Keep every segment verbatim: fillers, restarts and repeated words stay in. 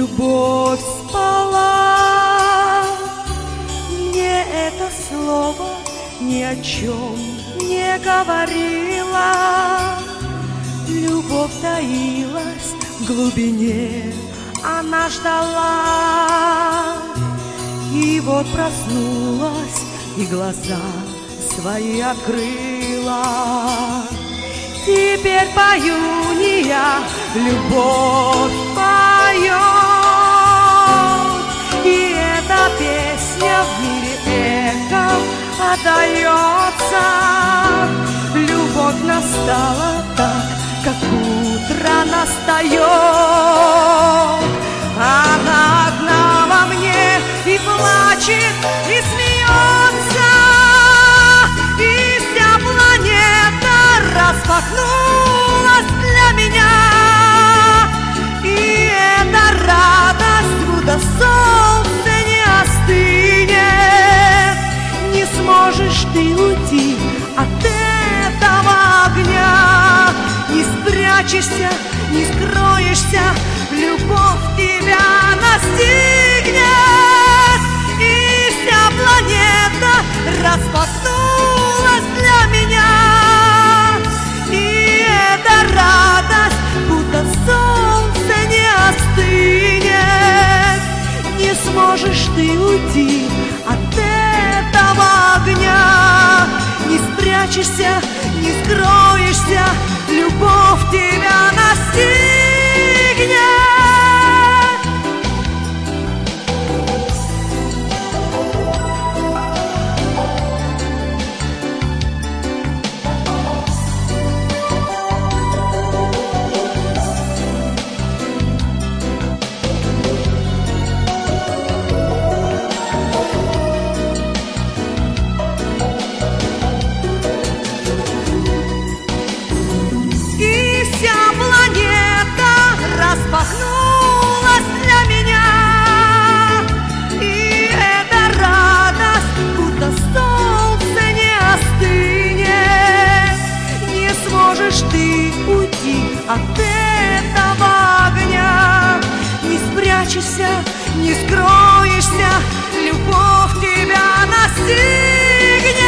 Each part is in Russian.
любовь спала. Мне это слово ни о чем не говорила. Любовь таилась в глубине, она ждала. И вот проснулась и глаза свои открыла. Теперь пою не я, любовь поет. И эта песня в мире эхом отдается. Любовь настала так, как утро настает. Она одна во мне и плачет, и смеется. И вся планета распахнулась для меня. И эта радость, будто солнце не остынет. Не сможешь ты уйти от этого огня. Не спрячешься, не скроешься, любовь тебя настигнет. И вся планета распахнулась для меня. И эта радость, будто солнце не остынет. Не сможешь ты уйти от этого огня. Не спрячешься, не скроешься, любовь тебя настигнет. Распахнулась для меня. И эта радость, будто солнце не остынет. Не сможешь ты уйти от этого огня. Не спрячешься, не скроешься, любовь тебя настигнет.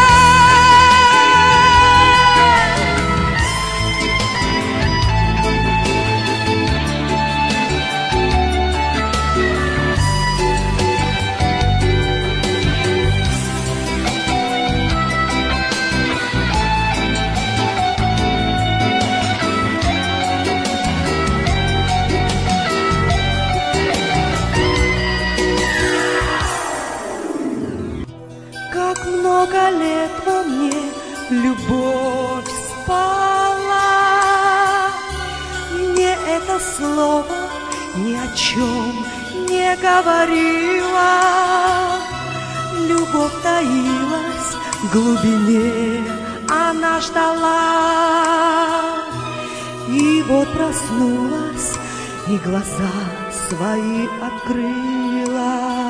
Много лет во мне любовь спала. Мне это слово ни о чем не говорила. Любовь таилась в глубине, она ждала. И вот проснулась и глаза свои открыла.